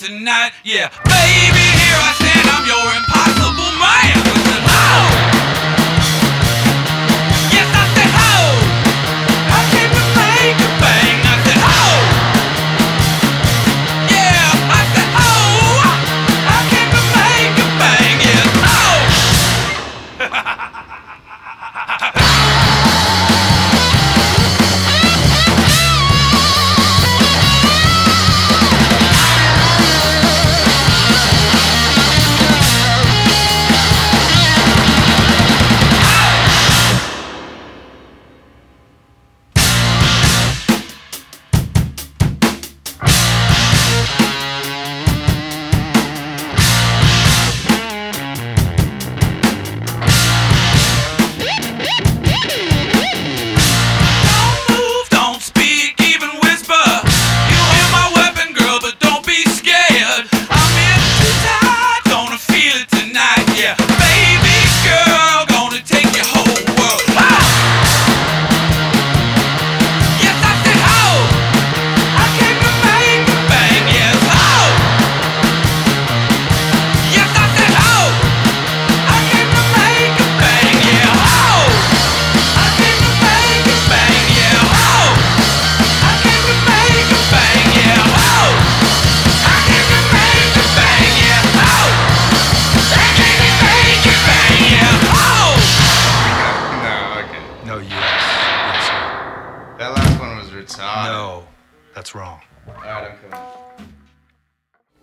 tonight. Yeah, baby, here I stand, I'm your impossible man. I said, oh! Yes, I said, oh! I came to make a bang. I said, oh! Yeah, I said, oh! I came to make a bang. Yes, oh! That last one was retarded. No, that's wrong. Alright, I'm coming.